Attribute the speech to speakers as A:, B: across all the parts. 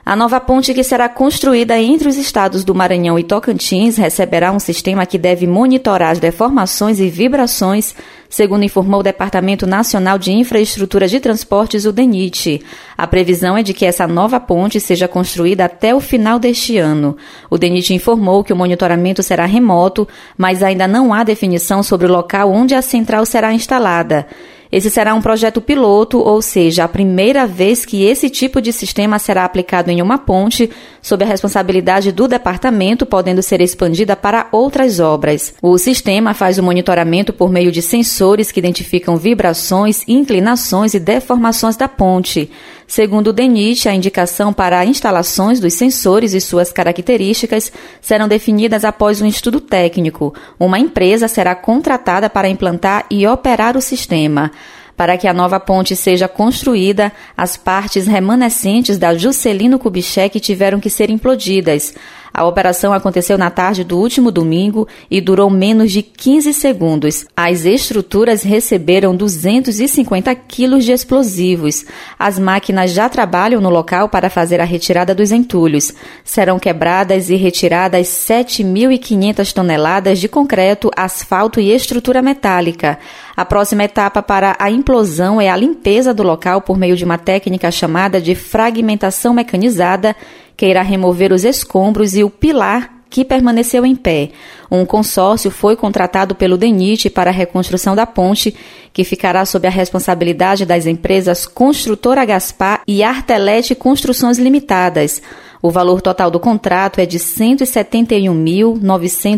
A: A nova ponte que será construída entre os estados do Maranhão e Tocantins receberá um sistema que deve monitorar as deformações e vibrações, segundo informou o Departamento Nacional de Infraestrutura de Transportes, o DENIT. A previsão é de que essa nova ponte seja construída até o final deste ano. O DENIT informou que o monitoramento será remoto, mas ainda não há definição sobre o local onde a central será instalada. Esse será um projeto piloto, ou seja, a primeira vez que esse tipo de sistema será aplicado em uma ponte, sob a responsabilidade do departamento, podendo ser expandida para outras obras. O sistema faz o monitoramento por meio de sensores que identificam vibrações, inclinações e deformações da ponte. Segundo o DENIT, a indicação para instalações dos sensores e suas características serão definidas após um estudo técnico. Uma empresa será contratada para implantar e operar o sistema. Para que a nova ponte seja construída, as partes remanescentes da Juscelino Kubitschek tiveram que ser implodidas. A operação aconteceu na tarde do último domingo e durou menos de 15 segundos. As estruturas receberam 250 quilos de explosivos. As máquinas já trabalham no local para fazer a retirada dos entulhos. Serão quebradas e retiradas 7.500 toneladas de concreto, asfalto e estrutura metálica. A próxima etapa para a implosão é a limpeza do local por meio de uma técnica chamada de fragmentação mecanizada, que irá remover os escombros e o pilar que permaneceu em pé. Um consórcio foi contratado pelo DENIT para a reconstrução da ponte, que ficará sob a responsabilidade das empresas Construtora Gaspar e Artelete Construções Limitadas. O valor total do contrato é de R$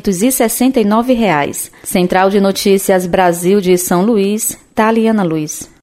A: 171.969. Central de Notícias Brasil de São Luís, Taliana Luiz.